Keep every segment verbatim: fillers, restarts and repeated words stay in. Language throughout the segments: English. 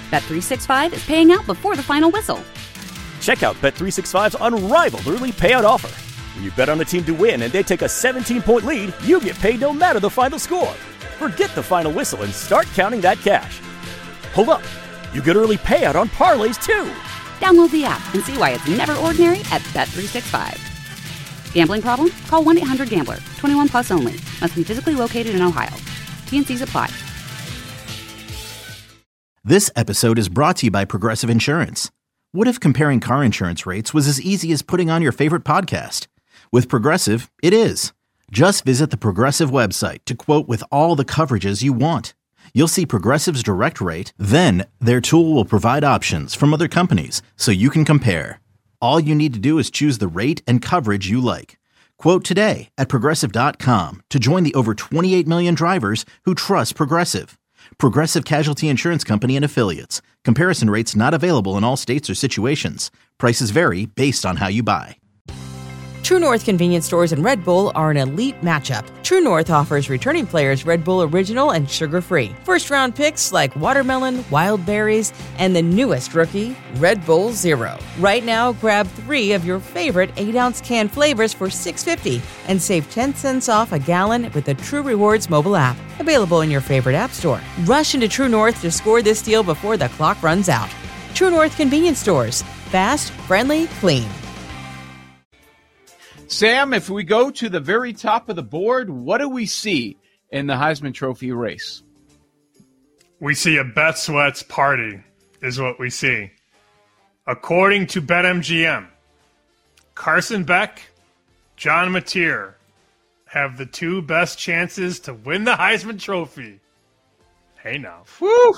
Bet three sixty-five is paying out before the final whistle. Check out Bet three sixty-five's unrivaled early payout offer. When you bet on a team to win and they take a seventeen-point lead, you get paid no matter the final score. Forget the final whistle and start counting that cash. Hold up. You get early payout on parlays, too. Download the app and see why it's never ordinary at Bet three sixty-five. Gambling problem? Call one eight hundred gambler. twenty-one plus only. Must be physically located in Ohio. T and C's apply. This episode is brought to you by Progressive Insurance. What if comparing car insurance rates was as easy as putting on your favorite podcast? With Progressive, it is. Just visit the Progressive website to quote with all the coverages you want. You'll see Progressive's direct rate, then their tool will provide options from other companies so you can compare. All you need to do is choose the rate and coverage you like. Quote today at Progressive dot com to join the over twenty-eight million drivers who trust Progressive. Progressive Casualty Insurance Company and Affiliates. Comparison rates not available in all states or situations. Prices vary based on how you buy. True North convenience stores and Red Bull are an elite matchup. True North offers returning players Red Bull Original and sugar-free. First-round picks like watermelon, wild berries, and the newest rookie, Red Bull Zero. Right now, grab three of your favorite eight-ounce can flavors for six dollars and fifty cents and save ten cents off a gallon with the True Rewards mobile app. Available in your favorite app store. Rush into True North to score this deal before the clock runs out. True North convenience stores. Fast, friendly, clean. Sam, if we go to the very top of the board, what do we see in the Heisman Trophy race? We see a Bet Sweats party is what we see. According to BetMGM, Carson Beck, John Mateer have the two best chances to win the Heisman Trophy. Hey now. Woo!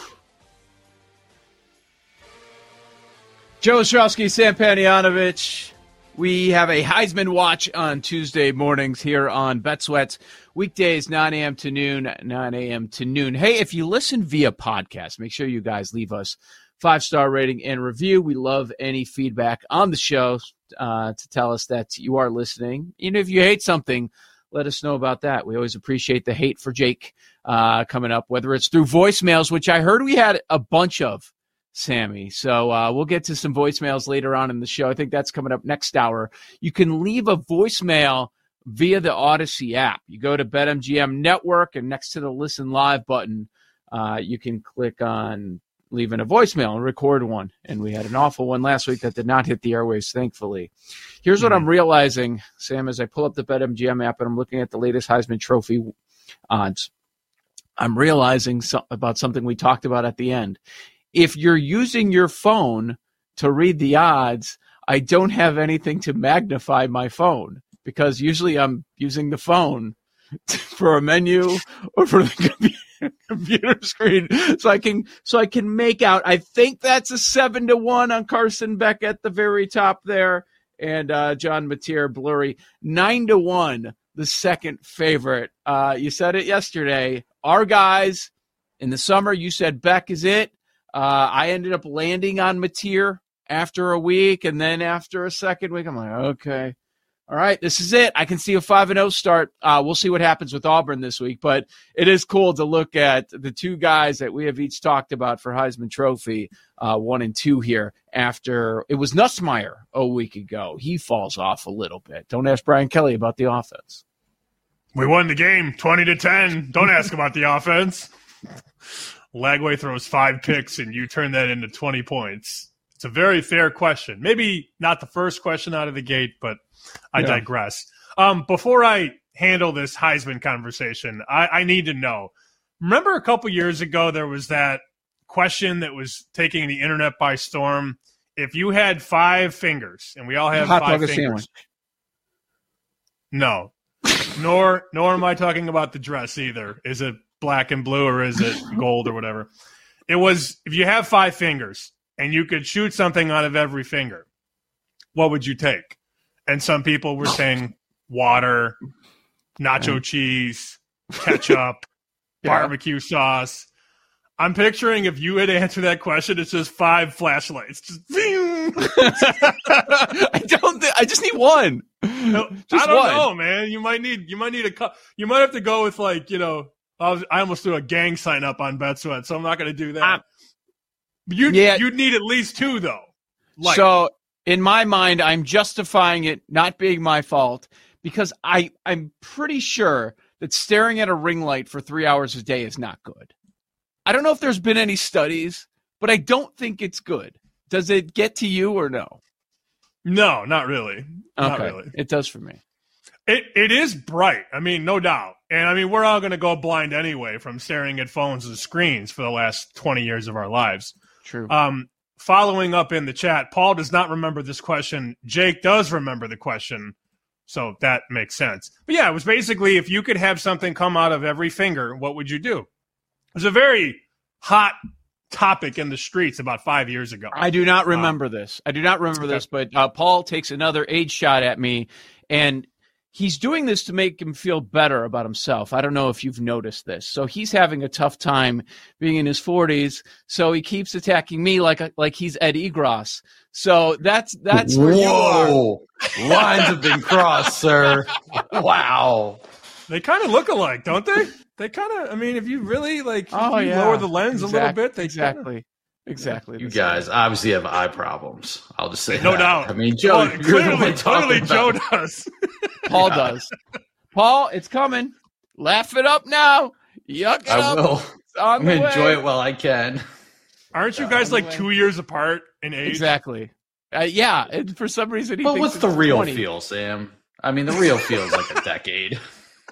Joe Ostrowski, Sam Panayotovich. We have a Heisman watch on Tuesday mornings here on Bet Sweats. Weekdays, nine a.m. to noon, nine a.m. to noon. Hey, if you listen via podcast, make sure you guys leave us five-star rating and review. We love any feedback on the show uh, to tell us that you are listening. Even if you hate something, let us know about that. We always appreciate the hate for Jake uh, coming up, whether it's through voicemails, which I heard we had a bunch of, Sammy. So uh, we'll get to some voicemails later on in the show. I think that's coming up next hour. You can leave a voicemail via the Odyssey app. You go to BetMGM Network, and next to the Listen Live button, uh, you can click on leaving a voicemail and record one. And we had an awful one last week that did not hit the airwaves, thankfully. Here's mm-hmm. what I'm realizing, Sam, as I pull up the BetMGM app and I'm looking at the latest Heisman Trophy odds. I'm realizing so- about something we talked about at the end. If you're using your phone to read the odds, I don't have anything to magnify my phone because usually I'm using the phone for a menu or for the computer screen, so I can so I can make out. I think that's a seven to one on Carson Beck at the very top there, and uh, John Mateer blurry nine to one, the second favorite. Uh, you said it yesterday. Our guys in the summer, you said Beck is it. Uh, I ended up landing on Mateer after a week, and then after a second week, I'm like, okay, all right, this is it. I can see a five and oh start. Uh, we'll see what happens with Auburn this week, but it is cool to look at the two guys that we have each talked about for Heisman Trophy, uh, one and two here after it was Nussmeier a week ago. He falls off a little bit. Don't ask Brian Kelly about the offense. We won the game twenty to ten. Don't ask about the offense. Lagway throws five picks, and you turn that into twenty points. It's a very fair question. Maybe not the first question out of the gate, but I yeah. digress. Um, before I handle this Heisman conversation, I, I need to know. Remember a couple years ago there was that question that was taking the internet by storm? If you had five fingers, and we all have Hot five dog fingers. Sandwich. No. nor nor am I talking about the dress either. Is it black and blue or is it gold or whatever? It was, if you have five fingers and you could shoot something out of every finger, what would you take? And some people were saying water, nacho cheese, ketchup, yeah. barbecue sauce. I'm picturing if you had to answer that question, it's just five flashlights. Just I don't think, I just need one. No, just I don't one. know, man. You might need you might need a you might have to go with like, you know, I, was, I almost threw a gang sign up on Bet Sweat, so I'm not going to do that. I'm, You'd, Yeah. you'd need at least two, though. Like, So in my mind, I'm justifying it not being my fault because I, I'm pretty sure that staring at a ring light for three hours a day is not good. I don't know if there's been any studies, but I don't think it's good. Does it get to you or no? no, not really. Not Okay. really. It does for me. It It is bright. I mean, no doubt. And, I mean, we're all going to go blind anyway from staring at phones and screens for the last twenty years of our lives. True. Um, following up in the chat, Paul does not remember this question. Jake does remember the question, so that makes sense. But, yeah, it was basically if you could have something come out of every finger, what would you do? It was a very hot topic in the streets about five years ago. I do not remember this. I do not remember this, but uh, Paul takes another age shot at me, and he's doing this to make him feel better about himself. I don't know if you've noticed this. So he's having a tough time being in his forties, so he keeps attacking me like a, like he's Ed Egros. So that's that's where you are. Whoa. Lines have been crossed, sir. Wow. They kind of look alike, don't they? They kind of, I mean, if you really, like, Oh, you yeah. lower the lens Exact- a little bit, they exactly. Exactly. You the guys obviously have eye problems. I'll just say No that. doubt. I mean, Joe, Well, you're the clearly, one talking clearly Joe about it. does. Paul Yeah. does. Paul, it's coming. Laugh it up now. Yuck it I up. will. It's on I'm the going to way. enjoy it while I can. Aren't you Yeah, guys like anyway. two years apart in age? Exactly. Uh, yeah, and for some reason he But thinks what's it's the real twenty. feel, Sam? I mean, the real feel is like a decade.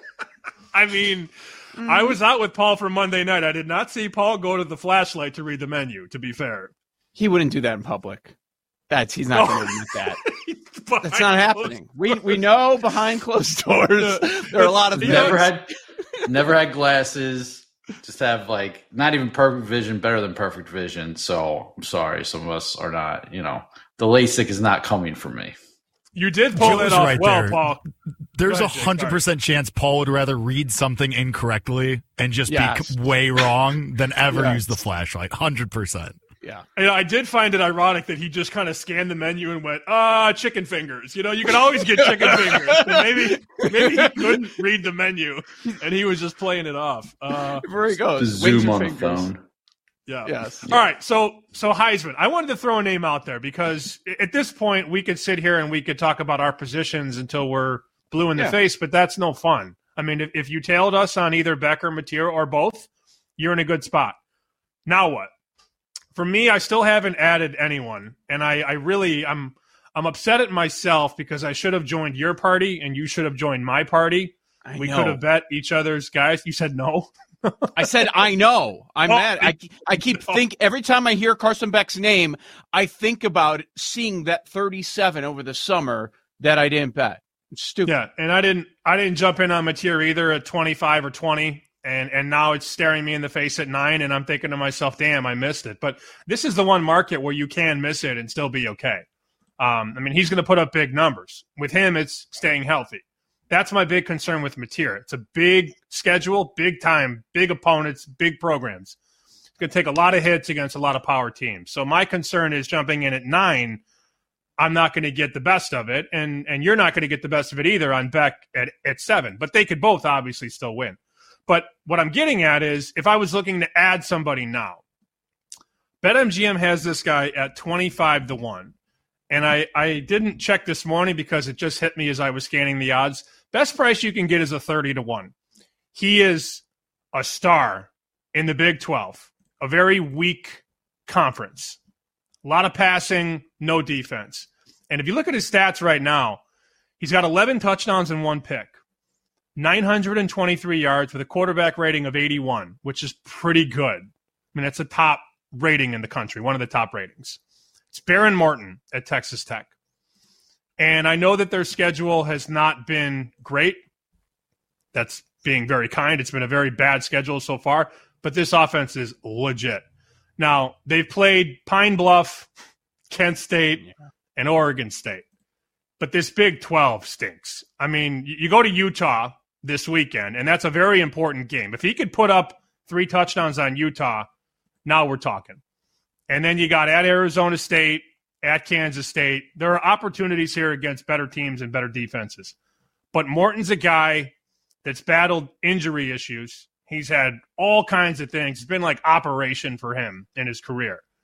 I mean, Mm. I was out with Paul for Monday night. I did not see Paul go to the flashlight to read the menu, to be fair. He wouldn't do that in public. That's he's not going to admit that. But That's not happening. We we know behind closed doors there are a lot of You things. Never had, never had glasses. Just have like not even perfect vision, better than perfect vision. So I'm sorry, some of us are not. You know, the LASIK is not coming for me. You did pull Joe's that off right well, there. Paul. There's Go a ahead, Jake, hundred percent chance Paul would rather read something incorrectly and just Yes. be way wrong than ever Yes. use the flashlight. Hundred percent. Yeah. You know, I did find it ironic that he just kind of scanned the menu and went, ah, chicken fingers. You know, you can always get chicken fingers. But maybe maybe he couldn't read the menu, and he was just playing it off. Uh, Where he The goes. Wings zoom your on the fingers. phone. yeah. Yes. All right, so so Heisman, I wanted to throw a name out there because at this point we could sit here and we could talk about our positions until we're blue in the Yeah. face, but that's no fun. I mean, if, if you tailed us on either Becker, Mateer, or both, you're in a good spot. Now what? For me, I still haven't added anyone, and I, I really I'm I'm upset at myself because I should have joined your party and you should have joined my party. I We know. could have bet each other's guys. You said no. I said I know. I'm Oh, mad. I, I keep no. think every time I hear Carson Beck's name, I think about seeing that thirty-seven over the summer that I didn't bet. It's stupid. Yeah, and I didn't I didn't jump in on Mateer either at twenty-five or twenty, and and now it's staring me in the face at nine, and I'm thinking to myself, damn, I missed it. But this is the one market where you can miss it and still be okay. Um, I mean, he's going to put up big numbers. With him, it's staying healthy. That's my big concern with Mateer. It's a big schedule, big time, big opponents, big programs. It's going to take a lot of hits against a lot of power teams. So my concern is jumping in at nine. I'm not going to get the best of it, and and you're not going to get the best of it either on Beck at, at seven. But they could both obviously still win. But what I'm getting at is if I was looking to add somebody now, BetMGM has this guy at twenty-five to one. And I, I didn't check this morning because it just hit me as I was scanning the odds. Best price you can get is a thirty to one. He is a star in the Big twelve, a very weak conference. A lot of passing, no defense. And if you look at his stats right now, he's got eleven touchdowns and one pick, nine hundred twenty-three yards with a quarterback rating of eighty-one, which is pretty good. I mean, that's a top rating in the country, one of the top ratings. It's Behren Morton at Texas Tech. And I know that their schedule has not been great. That's being very kind. It's been a very bad schedule so far, but this offense is legit. Now, they've played Pine Bluff, Kent State, and Oregon State. But this Big twelve stinks. I mean, you go to Utah this weekend, and that's a very important game. If he could put up three touchdowns on Utah, now we're talking. And then you got at Arizona State, at Kansas State. There are opportunities here against better teams and better defenses. But Morton's a guy that's battled injury issues. He's had all kinds of things. It's been like operation for him in his career.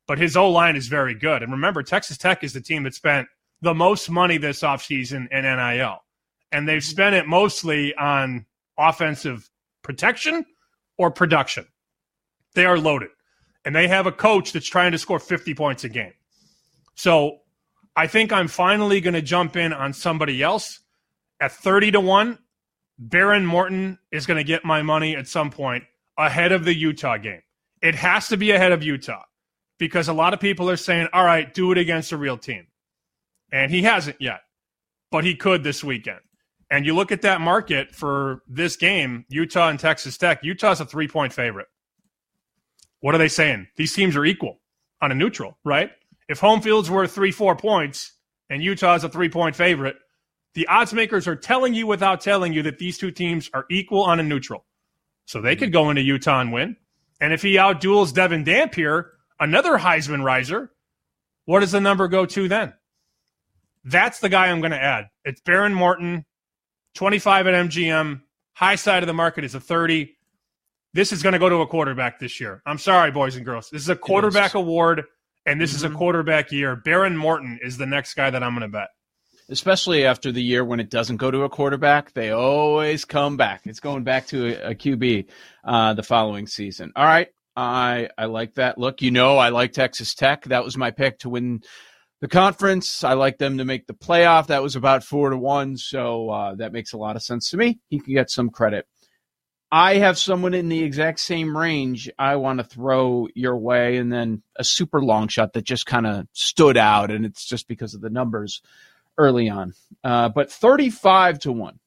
but his O-line is very good. And remember, Texas Tech is the team that spent the most money this offseason in N I L. And they've spent it mostly on offensive protection or production. They are loaded. And they have a coach that's trying to score fifty points a game. So I think I'm finally going to jump in on somebody else. At thirty to one, Baron Morton is going to get my money at some point ahead of the Utah game. It has to be ahead of Utah because a lot of people are saying, all right, do it against a real team. And he hasn't yet, but he could this weekend. And you look at that market for this game, Utah and Texas Tech. Utah's a three-point favorite. What are they saying? These teams are equal on a neutral, right? If home field's worth three, four points and Utah's a three-point favorite, the odds makers are telling you without telling you that these two teams are equal on a neutral. So they could go into Utah and win. And if he outduels Devin Dampier, another Heisman riser, what does the number go to then? That's the guy I'm going to add. It's Baron Morton, twenty-five at M G M. High side of the market is a thirty. This is going to go to a quarterback this year. I'm sorry, boys and girls. This is a quarterback award, and this mm-hmm. is a quarterback year. Baron Morton is the next guy that I'm going to bet. Especially after the year when it doesn't go to a quarterback, they always come back. It's going back to a, a Q B uh, the following season. All right, I I like that look. You know, I like Texas Tech. That was my pick to win the conference. I like them to make the playoff. That was about four to one, so uh, that makes a lot of sense to me. He can get some credit. I have someone in the exact same range I want to throw your way, and then a super long shot that just kind of stood out, and it's just because of the numbers early on. Uh, but thirty-five to one.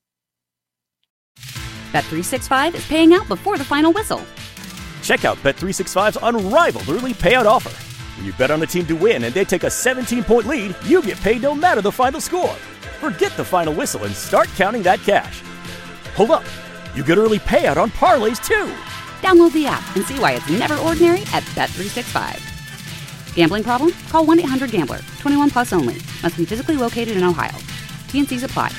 Bet three sixty-five is paying out before the final whistle. Check out Bet three sixty-five's unrivaled early payout offer. When you bet on the team to win and they take a seventeen-point lead, you get paid no matter the final score. Forget the final whistle and start counting that cash. Hold up. You get early payout on parlays, too. Download the app and see why it's never ordinary at Bet three sixty-five. Gambling problem? Call one eight hundred gambler. twenty-one plus only. Must be physically located in Ohio. T N Cs apply.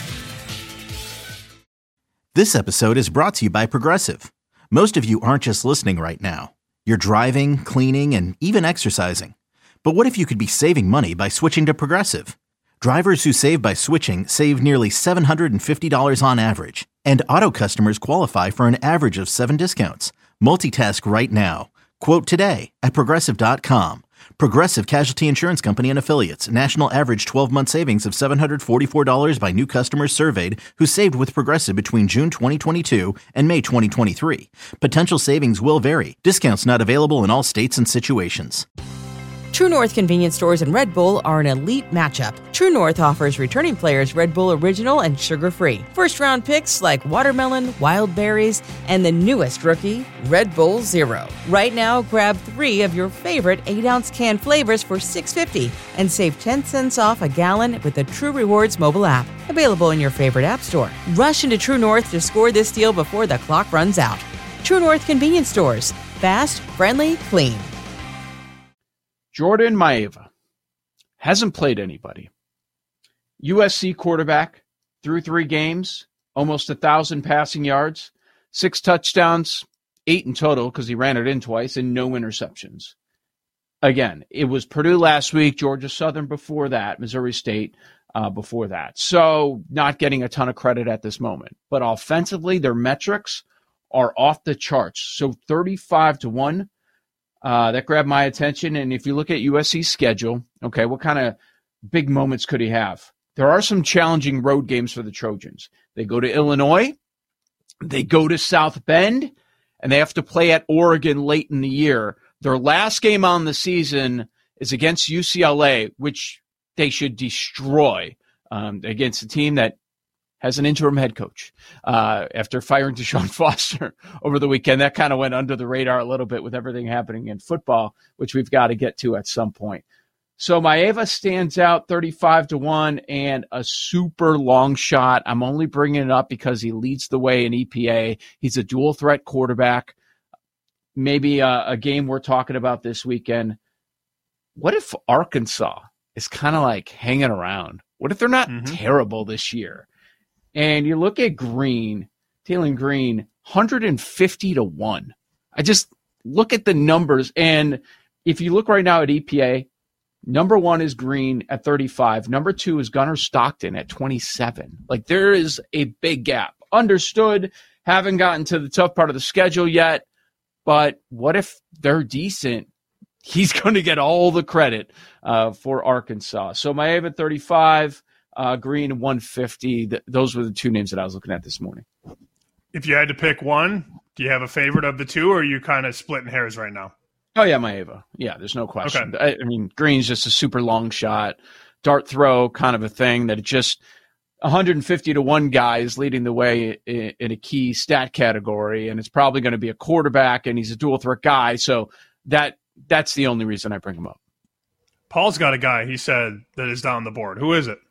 This episode is brought to you by Progressive. Most of you aren't just listening right now. You're driving, cleaning, and even exercising. But what if you could be saving money by switching to Progressive? Drivers who save by switching save nearly seven hundred fifty dollars on average. And auto customers qualify for an average of seven discounts. Multitask right now. Quote today at Progressive dot com. Progressive Casualty Insurance Company and Affiliates. National average twelve-month savings of seven hundred forty-four dollars by new customers surveyed who saved with Progressive between June twenty twenty-two and May twenty twenty-three. Potential savings will vary. Discounts not available in all states and situations. True North convenience stores and Red Bull are an elite matchup. True North offers returning players Red Bull Original and sugar-free. First-round picks like watermelon, wild berries, and the newest rookie, Red Bull Zero. Right now, grab three of your favorite eight-ounce can flavors for six dollars and fifty cents and save ten cents off a gallon with the True Rewards mobile app. Available in your favorite app store. Rush into True North to score this deal before the clock runs out. True North convenience stores. Fast, friendly, clean. Jordan Maeva hasn't played anybody. U S C quarterback, through three games, almost one thousand passing yards, six touchdowns, eight in total because he ran it in twice, and no interceptions. Again, it was Purdue last week, Georgia Southern before that, Missouri State uh, before that. So not getting a ton of credit at this moment. But offensively, their metrics are off the charts. So thirty-five to one. Uh, that grabbed my attention. And if you look at U S C's schedule, okay, what kind of big moments could he have? There are some challenging road games for the Trojans. They go to Illinois, they go to South Bend, and they have to play at Oregon late in the year. Their last game on the season is against U C L A, which they should destroy um, against a team that has an interim head coach uh, after firing Deshaun Foster over the weekend. That kind of went under the radar a little bit with everything happening in football, which we've got to get to at some point. So Maeva stands out thirty-five to one and a super long shot. I'm only bringing it up because he leads the way in E P A. He's a dual threat quarterback. Maybe a, a game we're talking about this weekend. What if Arkansas is kind of like hanging around? What if they're not mm-hmm. terrible this year? And you look at Green, Taylen Green, one hundred fifty to one. I just look at the numbers, and if you look right now at E P A, number one is Green at thirty-five. Number two is Gunnar Stockton at twenty-seven. Like, there is a big gap. Understood, haven't gotten to the tough part of the schedule yet, but what if they're decent? He's going to get all the credit uh, for Arkansas. So Maeva at thirty-five, uh, Green one fifty. Th- those were the two names that I was looking at this morning. If you had to pick one, do you have a favorite of the two, or are you kind of splitting hairs right now? Oh, yeah, Maeva. Yeah, there's no question. Okay. I, I mean, Green's just a super long shot, dart throw kind of a thing that it just one fifty to one guy is leading the way in, in a key stat category, and it's probably going to be a quarterback, and he's a dual threat guy. So that that's the only reason I bring him up. Paul's got a guy, he said, that is down the board. Who is it?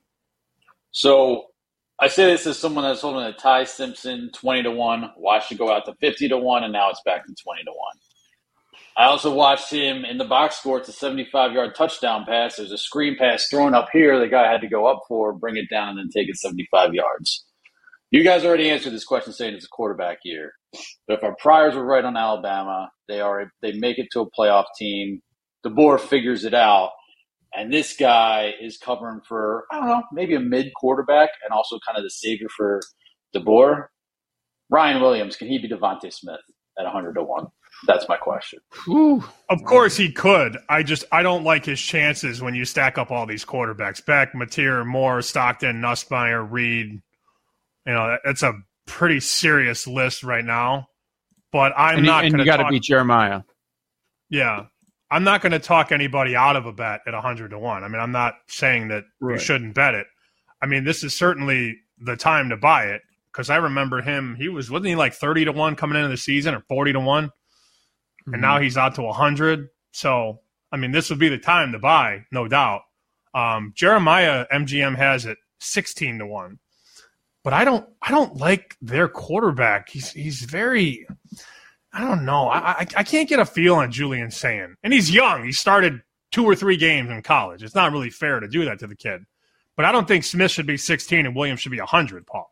So I say this as someone that's holding a Ty Simpson twenty to one, watched it go out to fifty to one, and now it's back to twenty to one. I also watched him in the box score. It's a seventy-five-yard touchdown pass. There's a screen pass thrown up here the guy had to go up for, bring it down, and then take it seventy-five yards. You guys already answered this question saying it's a quarterback year. But if our priors were right on Alabama, they are they make it to a playoff team. DeBoer figures it out. And this guy is covering for, I don't know, maybe a mid-quarterback and also kind of the savior for DeBoer. Ryan Williams, can he be Devontae Smith at one hundred to one? That's my question. Whew. Of course he could. I just I don't like his chances when you stack up all these quarterbacks. Beck, Mateer, Moore, Stockton, Nussmeier, Reed. You know, that, that's a pretty serious list right now. But I'm and not you, going to you got to talk. beat Jeremiah. Yeah, I'm not going to talk anybody out of a bet at one hundred to one. I mean, I'm not saying that Right. you shouldn't bet it. I mean, this is certainly the time to buy it because I remember him. He was wasn't he like thirty to one coming into the season or forty to one. And now he's out to one hundred. So, I mean, this would be the time to buy, no doubt. Um, Jeremiah, M G M has it sixteen to one. But I don't I don't like their quarterback. He's he's very – I don't know. I, I I can't get a feel on Julian Sayin. And he's young. He started two or three games in college. It's not really fair to do that to the kid. But I don't think Smith should be sixteen and Williams should be one hundred, Paul.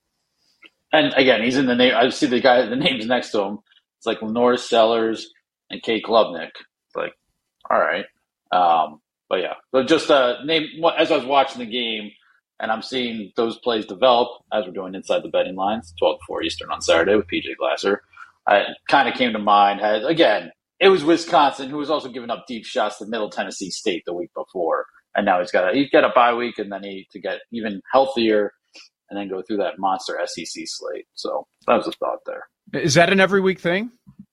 And, again, he's in the name – I see the guy – the names next to him. It's like Lenore Sellers and Kate Klubnik. It's like, all right. Um, but, yeah. But just uh, name as I was watching the game, and I'm seeing those plays develop as we're doing Inside the Betting Lines, twelve to four Eastern on Saturday with P J Glasser. I kind of came to mind. Has, again, it was Wisconsin, who was also giving up deep shots to Middle Tennessee State the week before. And now he's got a, he's got a bye week, and then he to get even healthier and then go through that monster S E C slate. So that was a thought there. Is that an every week thing?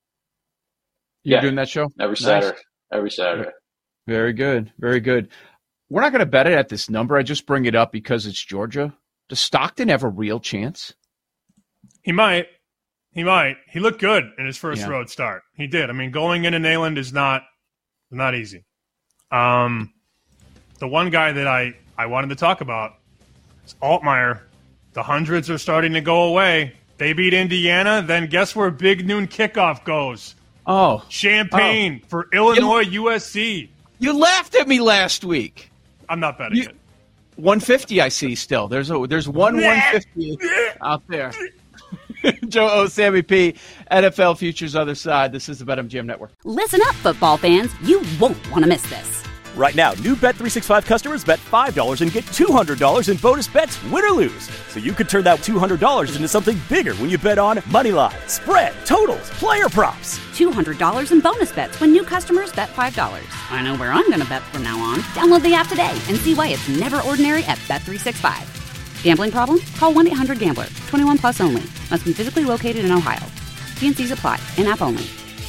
You're Yeah. doing that show? Every Nice. Saturday. Every Saturday. Very good. Very good. We're not going to bet it at this number. I just bring it up because it's Georgia. Does Stockton have a real chance? He might. He might. He looked good in his first Yeah. road start. He did. I mean, going into Neyland is not not easy. Um, the one guy that I, I wanted to talk about is Altmaier. The hundreds are starting to go away. They beat Indiana. Then guess where Big Noon Kickoff goes? Oh. Champaign for Illinois U S C. You laughed at me last week. I'm not betting You- it. one fifty I see still. There's a there's one one fifty out there. Joe O, Sammy P, N F L Futures Other Side. This is the BetMGM Network. Listen up, football fans. You won't want to miss this. Right now, new Bet three sixty-five customers bet five dollars and get two hundred dollars in bonus bets, win or lose. So you could turn that two hundred dollars into something bigger when you bet on moneyline, spread, totals, player props. two hundred dollars in bonus bets when new customers bet five dollars. I know where I'm going to bet from now on. Download the app today and see why it's never ordinary at Bet three sixty-five. Gambling problem? Call one eight hundred gambler. twenty-one plus only. Must be physically located in Ohio. T and C's apply. In-app only.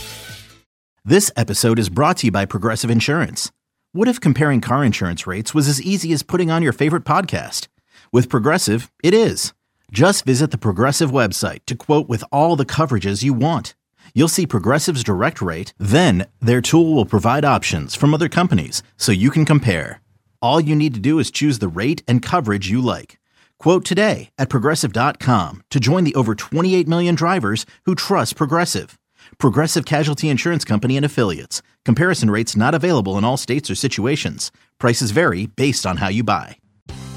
This episode is brought to you by Progressive Insurance. What if comparing car insurance rates was as easy as putting on your favorite podcast? With Progressive, it is. Just visit the Progressive website to quote with all the coverages you want. You'll see Progressive's direct rate, then their tool will provide options from other companies so you can compare. All you need to do is choose the rate and coverage you like. Quote today at Progressive dot com to join the over twenty-eight million drivers who trust Progressive. Progressive Casualty Insurance Company and Affiliates. Comparison rates not available in all states or situations. Prices vary based on how you buy.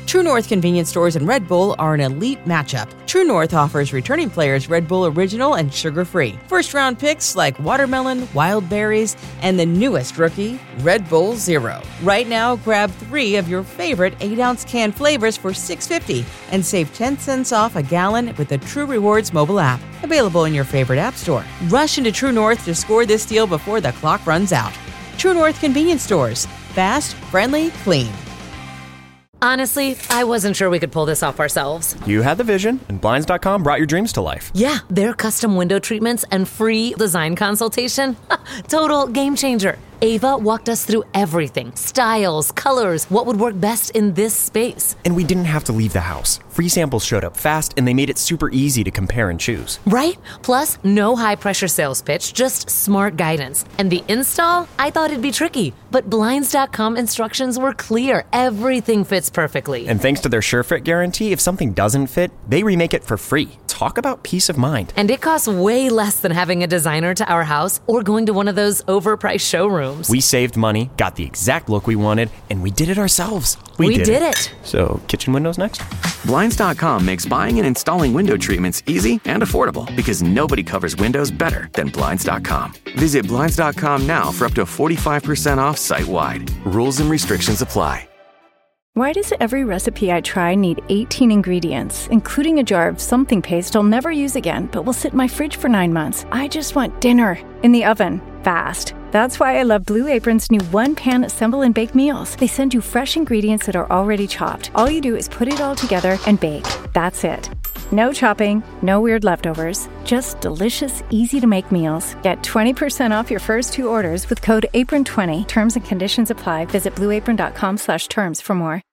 True North Convenience Stores and Red Bull are an elite matchup. True North offers returning players Red Bull Original and sugar-free. First-round picks like watermelon, wild berries, and the newest rookie, Red Bull Zero. Right now, grab three of your favorite eight ounce can flavors for six dollars and fifty cents and save ten cents off a gallon with the True Rewards mobile app. Available in your favorite app store. Rush into True North to score this deal before the clock runs out. True North Convenience Stores. Fast, friendly, clean. Honestly, I wasn't sure we could pull this off ourselves. You had the vision, and Blinds dot com brought your dreams to life. Yeah, their custom window treatments and free design consultation. Total game changer. Ava walked us through everything. Styles, colors, what would work best in this space. And we didn't have to leave the house. Free samples showed up fast, and they made it super easy to compare and choose. Right? Plus, no high-pressure sales pitch, just smart guidance. And the install? I thought it'd be tricky, but Blinds dot com instructions were clear. Everything fits perfectly. And thanks to their SureFit guarantee, if something doesn't fit, they remake it for free. Talk about peace of mind. And it costs way less than having a designer to our house or going to one of those overpriced showrooms. We saved money, got the exact look we wanted, and we did it ourselves. We, we did, did it. it. So, kitchen windows next? Blinds dot com makes buying and installing window treatments easy and affordable because nobody covers windows better than Blinds dot com. Visit Blinds dot com now for up to forty-five percent off site-wide. Rules and restrictions apply. Why does every recipe I try need eighteen ingredients, including a jar of something paste I'll never use again, but will sit in my fridge for nine months? I just want dinner in the oven, fast. That's why I love Blue Apron's new one-pan assemble and bake meals. They send you fresh ingredients that are already chopped. All you do is put it all together and bake. That's it. No chopping, no weird leftovers, just delicious, easy-to-make meals. Get twenty percent off your first two orders with code apron twenty. Terms and conditions apply. Visit blue apron dot com slash terms for more.